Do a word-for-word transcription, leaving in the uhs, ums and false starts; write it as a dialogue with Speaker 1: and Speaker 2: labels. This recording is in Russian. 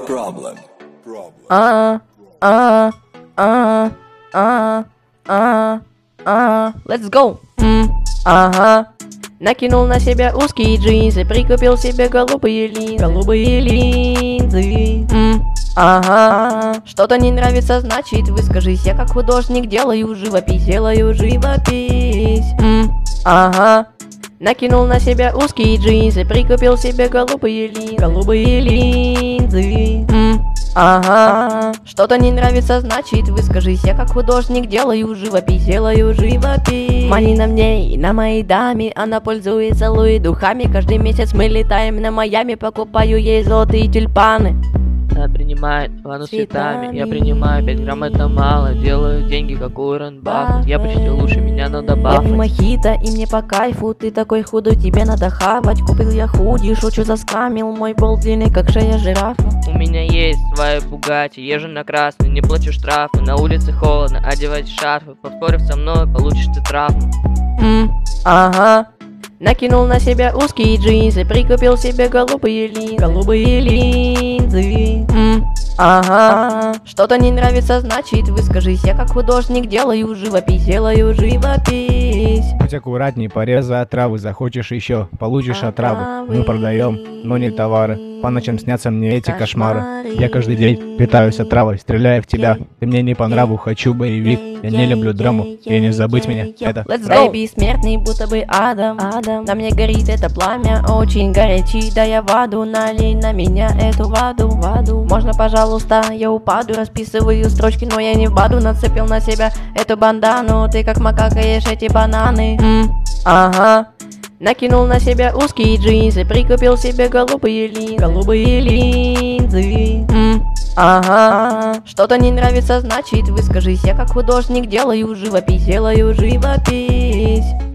Speaker 1: Problem.
Speaker 2: А, а, а, а, а, а, let's go. М, Ага. Накинул на себя узкие джинсы, прикупил себе голубые линзы, голубые линзы. М, Ага. Что-то не нравится, значит выскажись. Я как художник делаю живопись, делаю живопись. М, Ага. Накинул на себя узкие джинсы, прикупил себе голубые линзы, голубые линзы. М, Ага. Что-то не нравится, значит выскажись. Я как художник делаю живопись, делаю живопись. Мани на мне и на моей даме, она пользуется луи духами. Каждый месяц мы летаем на Майами, покупаю ей золотые тюльпаны.
Speaker 3: Она принимает ванну с цветами. Я принимаю пять грамм, это мало. Делаю деньги, как Уоррен Баффет. Я почти лучше, меня надо
Speaker 2: Я
Speaker 3: бафать.
Speaker 2: мохито, и мне по кайфу. Ты такой худой, тебе надо хавать. Купил я худи, шучу, заскамил. Мой бол длинный, как шея жирафа.
Speaker 3: У меня есть свои Бугатти, езжу на красный, не плачу штрафы. На улице холодно, одевайте шарфы. Поспорив со мной, получишь ты травму.
Speaker 2: М, Ага. Накинул на себя узкие джинсы, прикупил себе голубые линзы, голубые линзы. М, Ага. Что-то не нравится, значит выскажись. Я как художник делаю живопись, делаю живопись.
Speaker 4: Будь аккуратней, порезай отравы, захочешь еще, получишь отравы. Мы продаем, но не товары. По ночам снятся мне эти кошмары. Я каждый день питаюсь отравой, стреляю в тебя. Ты мне не по нраву, хочу боевик. Я не люблю драму, и не забыть меня. Это
Speaker 2: Let's go. Baby, смертный, будто бы Адам, Адам. На мне горит это пламя, очень горячий. Да я в аду, налей на меня эту воду, воду. Можно, пожалуйста, я упаду, расписываю строчки, но я не в баду. Нацепил на себя эту бандану, ты как макака ешь эти бананы. М, Ага. Накинул на себя узкие джинсы, прикупил себе голубые линзы, голубые линзы. М, Ага. Что-то не нравится, значит выскажись. Я как художник делаю живопись, делаю живопись.